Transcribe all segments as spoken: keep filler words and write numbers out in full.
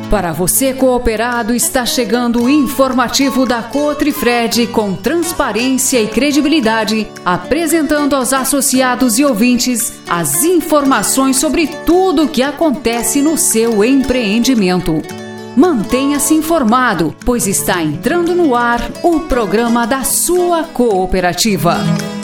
Para você cooperado, está chegando o informativo da Cotrifred com transparência e credibilidade, apresentando aos associados e ouvintes as informações sobre tudo o que acontece no seu empreendimento. Mantenha-se informado, pois está entrando no ar o programa da sua cooperativa.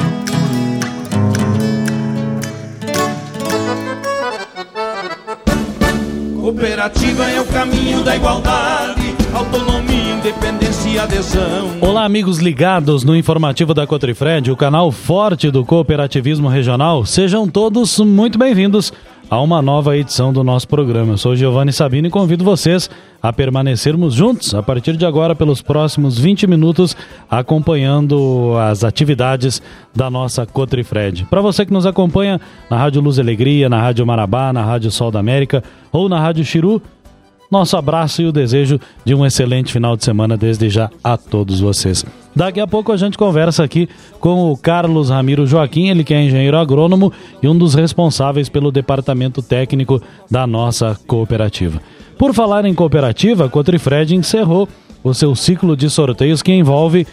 Cooperativa é o caminho da igualdade, autonomia, independência e adesão. Olá, amigos ligados no informativo da Cotrifred, o canal forte do cooperativismo regional. Sejam todos muito bem-vindos a uma nova edição do nosso programa. Eu sou Giovanni Sabino e convido vocês a permanecermos juntos a partir de agora pelos próximos vinte minutos, acompanhando as atividades da nossa Cotrifred. Para você que nos acompanha na Rádio Luz e Alegria, na Rádio Marabá, na Rádio Sol da América ou na Rádio Xiru, nosso abraço e o desejo de um excelente final de semana desde já a todos vocês. Daqui a pouco a gente conversa aqui com o Carlos Ramiro Joaquim, ele que é engenheiro agrônomo e um dos responsáveis pelo departamento técnico da nossa cooperativa. Por falar em cooperativa, a Cotrifred encerrou o seu ciclo de sorteios que envolve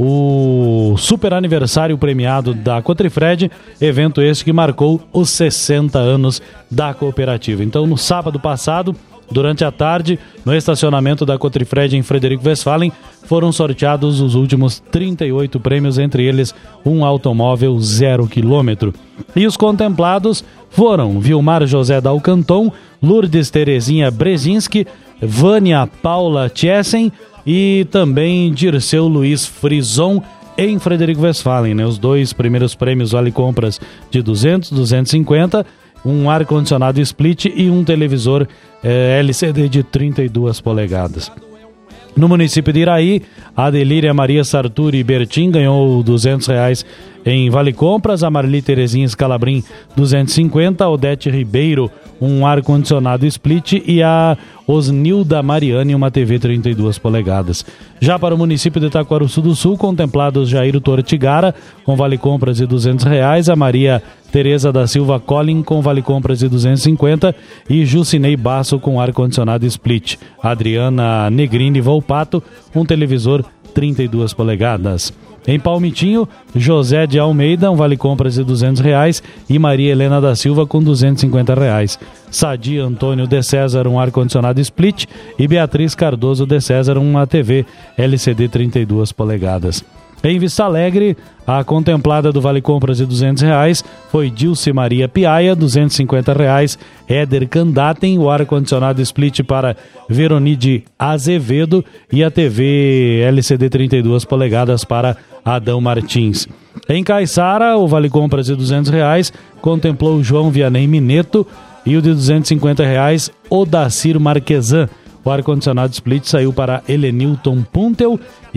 o super aniversário premiado da Cotrifred, evento este que marcou os sessenta anos da cooperativa. Então, no sábado passado, durante a tarde, no estacionamento da Cotrifred em Frederico Westphalen, foram sorteados os últimos trinta e oito prêmios, entre eles um automóvel zero quilômetro. E os contemplados foram Vilmar José Dalcanton, Lourdes Terezinha Brzezinski, Vânia Paula Tiessen e também Dirceu Luiz Frison em Frederico Westphalen, né? Os dois primeiros prêmios vale compras de duzentos, duzentos e cinquenta, um ar-condicionado split e um televisor eh, L C D de trinta e duas polegadas. No município de Iraí, a Adelíria Maria Sarturi Bertin ganhou duzentos reais em Vale Compras, a Marli Terezinha Scalabrin duzentos e cinquenta, a Odete Ribeiro um ar-condicionado split e a Osnilda Mariani uma T V trinta e duas polegadas. Já para o município de Itaquaruçu do Sul, contemplados Jairo Tortigara com Vale Compras de duzentos reais, a Maria Tereza da Silva Collin com Vale Compras de duzentos e cinquenta e Jucinei Basso com ar-condicionado split. Adriana Negrini Volpato, um televisor trinta e duas polegadas. Em Palmitinho, José de Almeida, um vale compras de duzentos reais e Maria Helena da Silva com duzentos e cinquenta reais. Sadi Antônio de César, um ar-condicionado split e Beatriz Cardoso de César, uma T V L C D trinta e duas polegadas. Em Vista Alegre, a contemplada do Vale Compras de duzentos reais foi Dilce Maria Piaia, duzentos e cinquenta reais, Éder Candaten, o ar-condicionado split para Veronide Azevedo e a T V L C D trinta e duas polegadas para Adão Martins. Em Caiçara, o Vale Compras de duzentos reais contemplou João Vianney Mineto e o de duzentos e cinquenta reais, Odacir Marquesan. O ar-condicionado split saiu para Helenilton Puntel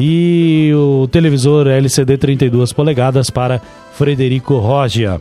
e o televisor L C D trinta e duas polegadas para Frederico Rogia.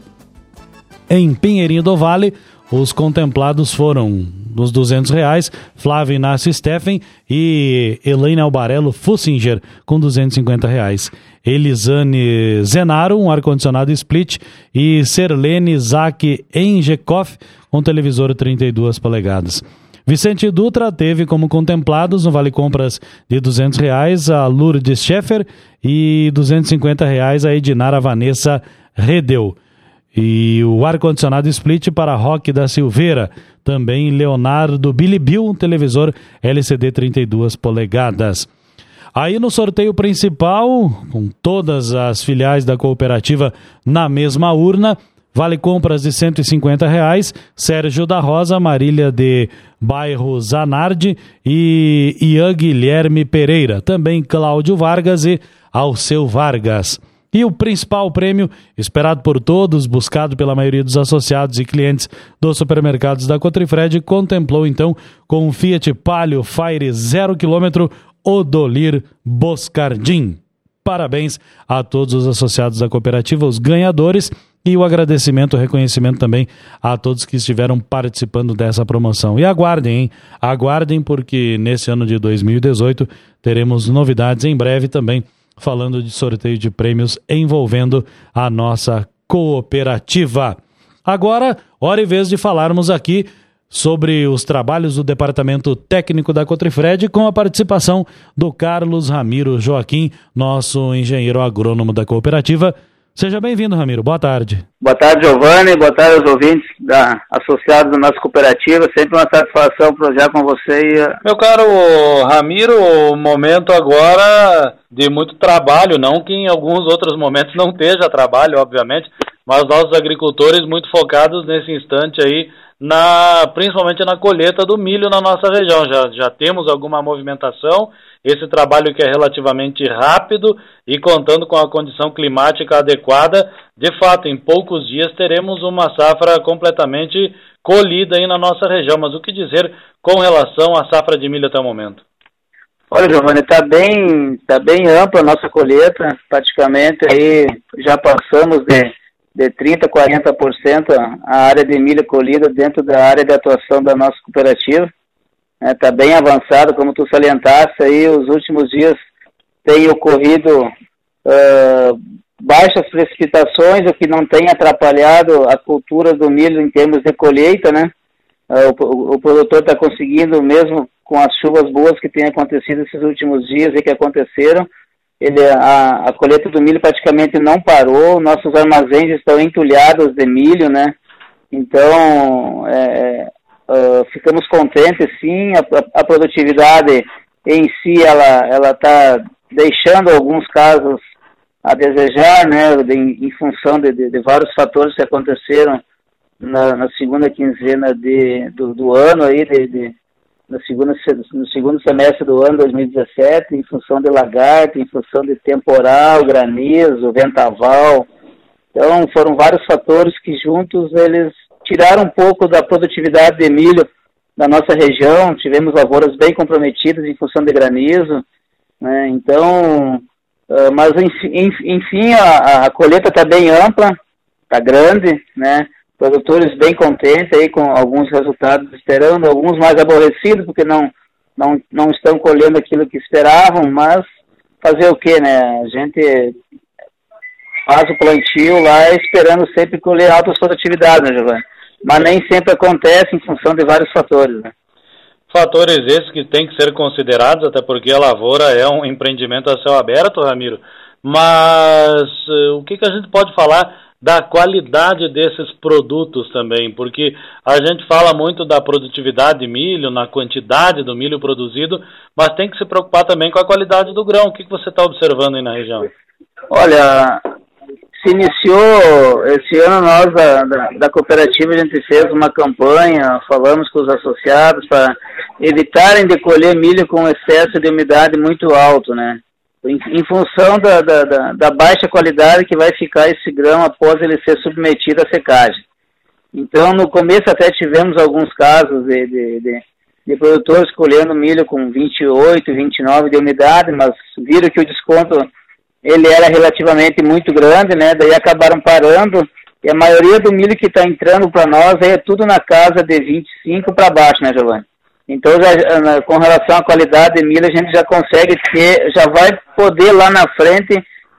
Em Pinheirinho do Vale, os contemplados foram, nos duzentos reais, Flávio Inácio Steffen e Elaine Albarello Fussinger, com duzentos e cinquenta reais. Elisane Zenaro, um ar-condicionado split, e Serlene Zack Engekoff, um televisor trinta e duas polegadas. Vicente Dutra teve como contemplados no Vale Compras de duzentos reais a Lourdes Scheffer e duzentos e cinquenta reais a Edinara Vanessa Redel. E o ar-condicionado split para Roque da Silveira. Também Leonardo Bilibil, um televisor L C D trinta e duas polegadas. Aí no sorteio principal, com todas as filiais da cooperativa na mesma urna, Vale Compras de cento e cinquenta reais, Sérgio da Rosa, Marília de Bairro Zanardi e Ian Guilherme Pereira. Também Cláudio Vargas e Alceu Vargas. E o principal prêmio, esperado por todos, buscado pela maioria dos associados e clientes dos supermercados da Cotrifred, contemplou então com o Fiat Palio Fire zero quilômetro Odolir Boscardin. Parabéns a todos os associados da cooperativa, os ganhadores, e o agradecimento, o reconhecimento também a todos que estiveram participando dessa promoção. E aguardem, hein? Aguardem, porque nesse ano de dois mil e dezoito teremos novidades em breve também, falando de sorteio de prêmios envolvendo a nossa cooperativa. Agora, hora e vez de falarmos aqui sobre os trabalhos do Departamento Técnico da Cotrifred, com a participação do Carlos Ramiro Joaquim, nosso engenheiro agrônomo da cooperativa. Seja bem-vindo, Ramiro. Boa tarde. Boa tarde, Giovanni. Boa tarde aos ouvintes da, associados da nossa cooperativa. Sempre uma satisfação projetar com você. Meu caro Ramiro, o momento agora de muito trabalho, não que em alguns outros momentos não esteja trabalho, obviamente, mas nossos agricultores muito focados nesse instante aí, na, principalmente na colheita do milho na nossa região. Já, já temos alguma movimentação, esse trabalho que é relativamente rápido e contando com a condição climática adequada, de fato, em poucos dias teremos uma safra completamente colhida aí na nossa região. Mas o que dizer com relação à safra de milho até o momento? Olha, Giovanni, está bem, tá bem ampla a nossa colheita, praticamente aí já passamos de, de trinta por cento, quarenta por cento a área de milho colhida dentro da área de atuação da nossa cooperativa. Está é, bem avançado, como tu salientaste, aí os últimos dias tem ocorrido uh, baixas precipitações, o que não tem atrapalhado a cultura do milho em termos de colheita, né? Uh, o, o produtor está conseguindo, mesmo com as chuvas boas que têm acontecido esses últimos dias e que aconteceram, ele, a, a colheita do milho praticamente não parou, nossos armazéns estão entulhados de milho, né? Então, é, Uh, ficamos contentes, sim. A, a, a produtividade em si, ela ela está deixando alguns casos a desejar, né, de, em função de, de, de vários fatores que aconteceram na, na segunda quinzena de, do, do ano, aí, de, de, na segunda, no segundo semestre do ano dois mil e dezessete, em função de lagarto, em função de temporal, granizo, ventaval. Então, foram vários fatores que juntos eles tiraram um pouco da produtividade de milho da nossa região. Tivemos lavouras bem comprometidas em função de granizo, né? Então, uh, mas enfim, enfim a, a colheita está bem ampla, está grande, né? Produtores bem contentes aí com alguns resultados esperando, alguns mais aborrecidos porque não, não, não estão colhendo aquilo que esperavam, mas fazer o quê, né? A gente faz o plantio lá esperando sempre colher altas produtividades, né, Giovanni? Mas nem sempre acontece em função de vários fatores, né? Fatores esses que têm que ser considerados, até porque a lavoura é um empreendimento a céu aberto, Ramiro. Mas uh, o que, que a gente pode falar da qualidade desses produtos também? Porque a gente fala muito da produtividade de milho, na quantidade do milho produzido, mas tem que se preocupar também com a qualidade do grão. O que, que você está observando aí na região? Olha, se iniciou esse ano, nós da, da, da cooperativa, a gente fez uma campanha, falamos com os associados para evitarem de colher milho com excesso de umidade muito alto, né? Em, em função da, da, da, da baixa qualidade que vai ficar esse grão após ele ser submetido à secagem. Então, no começo até tivemos alguns casos de, de, de, de produtores colhendo milho com vinte e oito, vinte e nove de umidade, mas viram que o desconto ele era relativamente muito grande, né? Daí acabaram parando, e a maioria do milho que está entrando para nós é tudo na casa de vinte e cinco para baixo, né, Giovanni? Então, já, com relação à qualidade de milho, a gente já consegue ter, já vai poder lá na frente,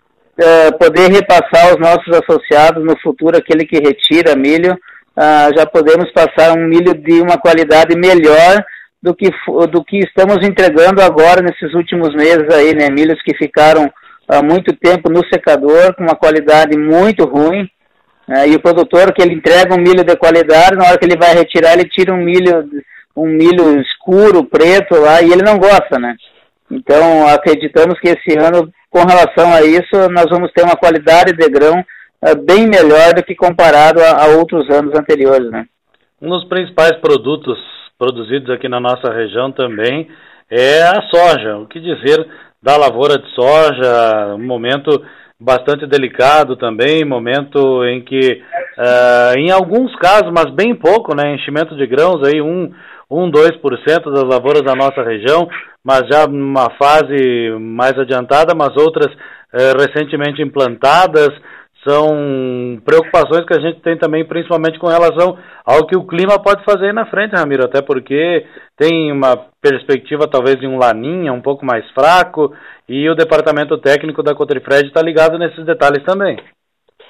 uh, poder repassar aos nossos associados no futuro, aquele que retira milho, uh, já podemos passar um milho de uma qualidade melhor do que, do que estamos entregando agora nesses últimos meses aí, né? Milhos que ficaram há muito tempo no secador, com uma qualidade muito ruim, né? E o produtor que ele entrega um milho de qualidade, na hora que ele vai retirar, ele tira um milho, um milho escuro, preto lá, e ele não gosta, né? Então, acreditamos que esse ano, com relação a isso, nós vamos ter uma qualidade de grão uh, bem melhor do que comparado a, a outros anos anteriores, né? Um dos principais produtos produzidos aqui na nossa região também é a soja. O que dizer da lavoura de soja, um momento bastante delicado também, momento em que, uh, em alguns casos, mas bem pouco, né, enchimento de grãos, aí um, um, dois por cento das lavouras da nossa região, mas já numa fase mais adiantada, mas outras uh, recentemente implantadas. São preocupações que a gente tem também, principalmente com relação ao que o clima pode fazer na frente, Ramiro, até porque tem uma perspectiva talvez de um laninha um pouco mais fraco, e o departamento técnico da Cotrifred está ligado nesses detalhes também.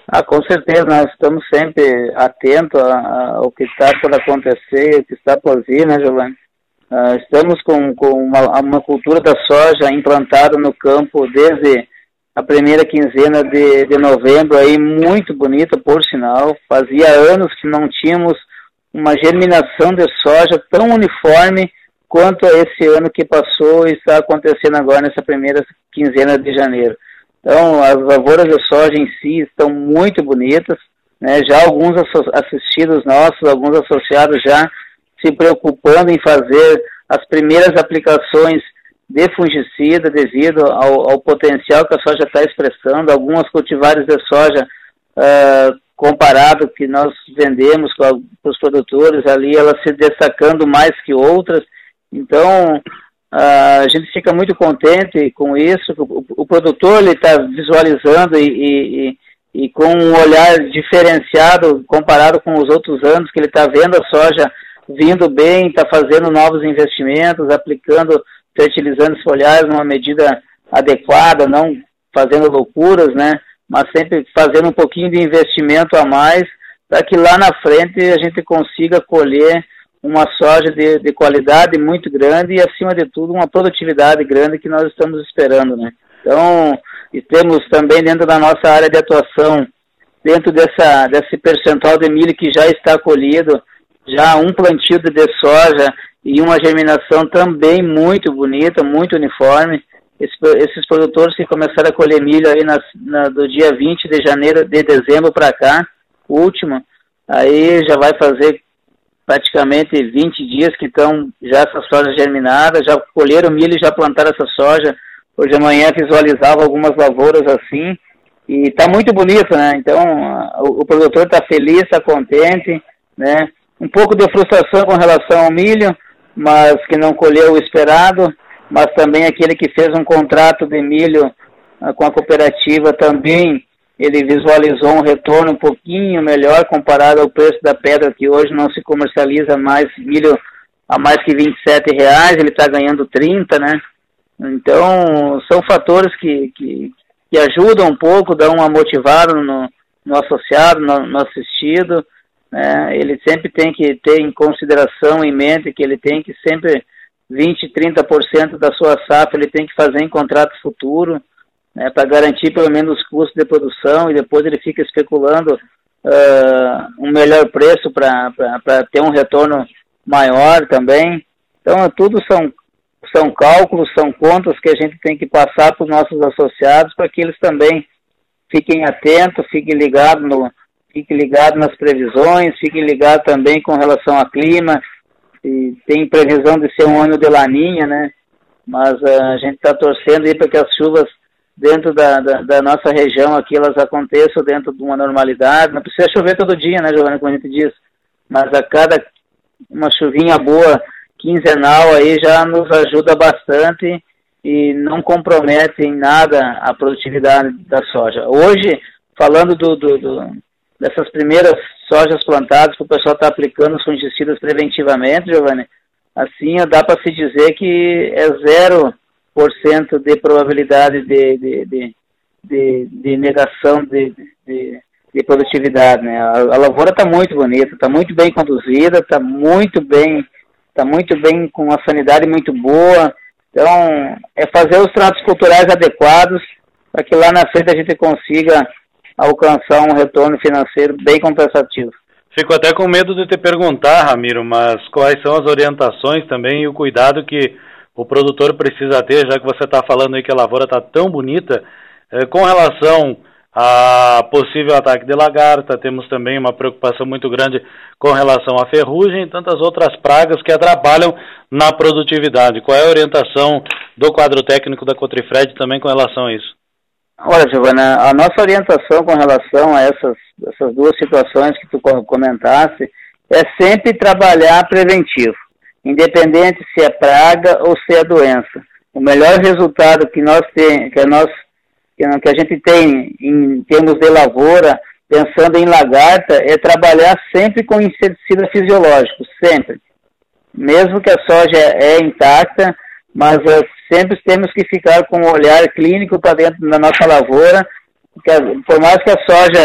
Ah, com certeza, nós estamos sempre atentos ao que está por acontecer, o que está por vir, né, Giovanni? Uh, estamos com, com uma, uma cultura da soja implantada no campo desde a primeira quinzena de, de novembro, aí muito bonita, por sinal. Fazia anos que não tínhamos uma germinação de soja tão uniforme quanto esse ano que passou e está acontecendo agora nessa primeira quinzena de janeiro. Então, as lavouras de soja em si estão muito bonitas, né? Já alguns assistidos nossos, alguns associados já se preocupando em fazer as primeiras aplicações de fungicida devido ao, ao potencial que a soja está expressando. Algumas cultivares de soja, uh, comparado que nós vendemos com os produtores ali, elas se destacando mais que outras. Então, uh, a gente fica muito contente com isso. O, o produtor está visualizando e, e, e com um olhar diferenciado comparado com os outros anos, que ele está vendo a soja vindo bem, está fazendo novos investimentos, aplicando fertilizantes foliares numa medida adequada, não fazendo loucuras, né? Mas sempre fazendo um pouquinho de investimento a mais, para que lá na frente a gente consiga colher uma soja de, de qualidade muito grande e, acima de tudo, uma produtividade grande que nós estamos esperando, né? Então, e temos também dentro da nossa área de atuação, dentro dessa, desse percentual de milho que já está colhido, já um plantio de soja e uma germinação também muito bonita, muito uniforme. Esse, esses produtores que começaram a colher milho aí nas, na, do dia vinte de janeiro, de dezembro para cá, o último, aí já vai fazer praticamente vinte dias que estão já essa soja germinada, já colheram milho e já plantaram essa soja. Hoje de manhã visualizava algumas lavouras assim, e está muito bonito, né? Então, o, o produtor está feliz, está contente, né? Um pouco de frustração com relação ao milho, mas que não colheu o esperado, mas também aquele que fez um contrato de milho uh, com a cooperativa também, ele visualizou um retorno um pouquinho melhor comparado ao preço da pedra, que hoje não se comercializa mais milho a mais que vinte e sete reais, ele está ganhando trinta, né? Então, são fatores que, que, que ajudam um pouco, dão uma motivada no, no associado, no, no assistido. É, ele sempre tem que ter em consideração, em mente, que ele tem que sempre vinte, trinta por cento da sua safra ele tem que fazer em contrato futuro, né, para garantir pelo menos os custos de produção, e depois ele fica especulando uh, um melhor preço para ter um retorno maior também. Então, tudo são, são cálculos, são contas que a gente tem que passar para os nossos associados, para que eles também fiquem atentos, fiquem ligados no Fique ligado nas previsões, fique ligado também com relação ao clima. E tem previsão de ser um ano de laninha, né? Mas uh, a gente está torcendo aí para que as chuvas dentro da, da, da nossa região aqui, elas aconteçam dentro de uma normalidade. Não precisa chover todo dia, né, Giovanni, como a gente diz. Mas a cada uma chuvinha boa, quinzenal, aí já nos ajuda bastante e não compromete em nada a produtividade da soja. Hoje, falando do... do, do dessas primeiras sojas plantadas que o pessoal está aplicando os fungicidas preventivamente, Giovanni, assim dá para se dizer que é zero por cento de probabilidade de, de, de, de, de negação de, de, de produtividade, né? A, a lavoura está muito bonita, está muito bem conduzida, está muito bem, está muito bem com uma sanidade muito boa. Então, é fazer os tratos culturais adequados para que lá na frente a gente consiga alcançar um retorno financeiro bem compensativo. Fico até com medo de te perguntar, Ramiro, mas quais são as orientações também e o cuidado que o produtor precisa ter, já que você está falando aí que a lavoura está tão bonita, eh, com relação a possível ataque de lagarta, temos também uma preocupação muito grande com relação à ferrugem e tantas outras pragas que atrapalham na produtividade. Qual é a orientação do quadro técnico da Cotrifred também com relação a isso? Olha, Giovana, a nossa orientação com relação a essas, essas duas situações que tu comentaste é sempre trabalhar preventivo, independente se é praga ou se é doença. O melhor resultado que nós tem, que nós que a gente tem em termos de lavoura, pensando em lagarta, é trabalhar sempre com inseticida fisiológico, sempre. Mesmo que a soja é intacta, mas é, sempre temos que ficar com um olhar clínico para dentro da nossa lavoura, porque por mais que a soja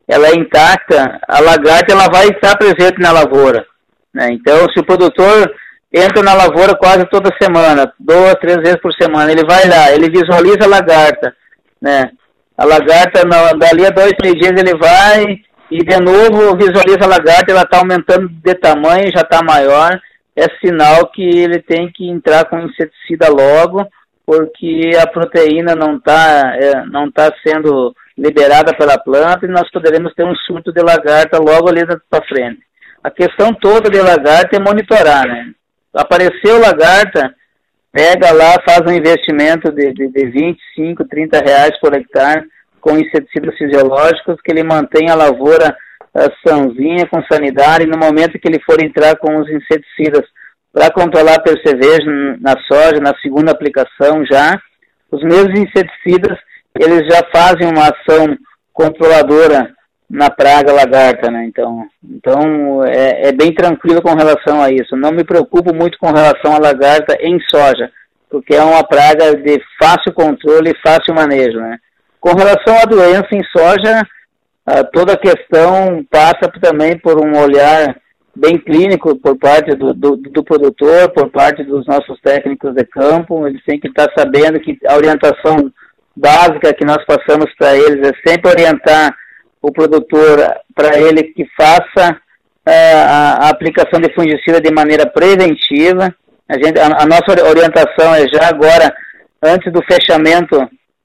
ela é intacta, a lagarta ela vai estar presente na lavoura, né? Então, se o produtor entra na lavoura quase toda semana, duas, três vezes por semana, ele vai lá, ele visualiza a lagarta, né? A lagarta, dali a dois, três dias ele vai e de novo visualiza a lagarta, ela está aumentando de tamanho, já está maior, é sinal que ele tem que entrar com inseticida logo, porque a proteína não está é, não tá sendo liberada pela planta e nós poderemos ter um surto de lagarta logo ali para frente. A questão toda de lagarta é monitorar, né? Apareceu lagarta, pega lá, faz um investimento de, de, de vinte, vinte e cinco, trinta reais por hectare com inseticidas fisiológicos, que ele mantém a lavoura a sãozinha, com sanidade, e no momento que ele for entrar com os inseticidas para controlar a percevejo na soja, na segunda aplicação já, os mesmos inseticidas, eles já fazem uma ação controladora na praga lagarta, né? Então, então é, é bem tranquilo com relação a isso. Não me preocupo muito com relação à lagarta em soja, porque é uma praga de fácil controle e fácil manejo, né? Com relação à doença em soja, toda a questão passa também por um olhar bem clínico por parte do, do, do produtor, por parte dos nossos técnicos de campo. Eles têm que estar sabendo que a orientação básica que nós passamos para eles é sempre orientar o produtor para ele que faça é, a, a aplicação de fungicida de maneira preventiva. A, gente, a, a nossa orientação é já agora, antes do fechamento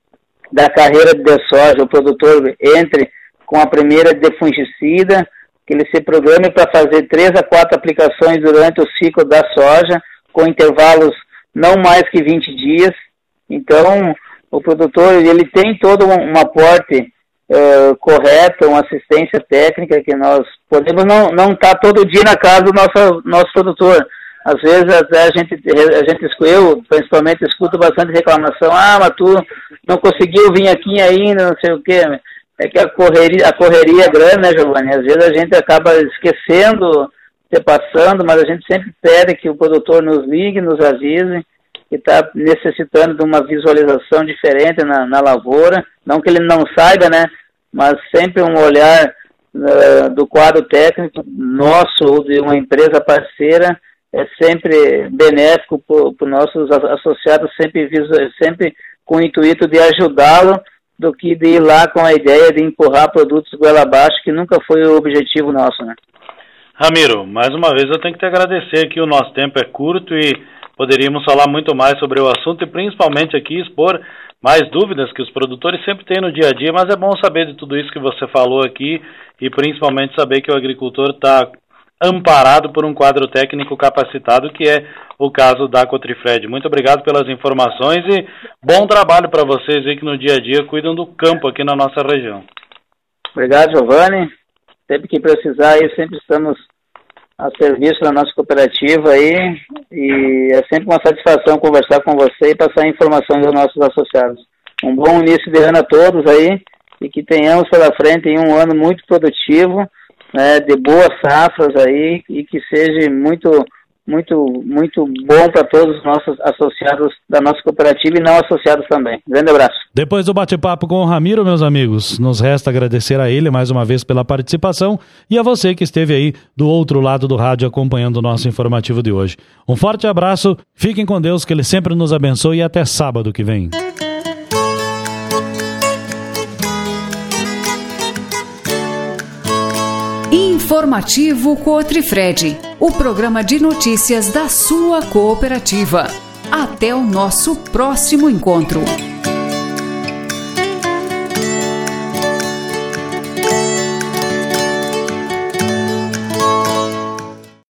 da carreira de soja, o produtor entre com a primeira de fungicida, que ele se programe para fazer três a quatro aplicações durante o ciclo da soja, com intervalos não mais que vinte dias. Então, o produtor ele tem todo um, um aporte uh, correto, uma assistência técnica que nós podemos não não estar tá todo dia na casa do nosso, nosso produtor. Às vezes até a gente, a gente, eu principalmente escuto bastante reclamação, ah, mas tu não conseguiu vir aqui ainda, não sei o quê. É que a correria, a correria é grande, né, Giovanni? Às vezes a gente acaba esquecendo, se passando, mas a gente sempre pede que o produtor nos ligue, nos avise, que está necessitando de uma visualização diferente na, na lavoura. Não que ele não saiba, né? Mas sempre um olhar uh, do quadro técnico nosso ou de uma empresa parceira é sempre benéfico para os nossos associados, sempre, sempre com o intuito de ajudá-lo, do que de ir lá com a ideia de empurrar produtos goela abaixo, que nunca foi o objetivo nosso, né? Ramiro, mais uma vez eu tenho que te agradecer que o nosso tempo é curto e poderíamos falar muito mais sobre o assunto e principalmente aqui expor mais dúvidas que os produtores sempre têm no dia a dia, mas é bom saber de tudo isso que você falou aqui e principalmente saber que o agricultor está amparado por um quadro técnico capacitado, que é o caso da Cotrifred. Muito obrigado pelas informações e bom trabalho para vocês aí que no dia a dia cuidam do campo aqui na nossa região. Obrigado, Giovanni. Sempre que precisar, aí sempre estamos a serviço da nossa cooperativa aí, e é sempre uma satisfação conversar com você e passar informações aos nossos associados. Um bom início de ano a todos aí, e que tenhamos pela frente um ano muito produtivo, né, de boas safras aí, e que seja muito, muito, muito bom para todos os nossos associados da nossa cooperativa e não associados também. Grande abraço. Depois do bate-papo com o Ramiro, meus amigos, nos resta agradecer a ele mais uma vez pela participação e a você que esteve aí do outro lado do rádio acompanhando o nosso informativo de hoje. Um forte abraço, fiquem com Deus, que Ele sempre nos abençoe e até sábado que vem. Informativo Cotrifred, o programa de notícias da sua cooperativa. Até o nosso próximo encontro.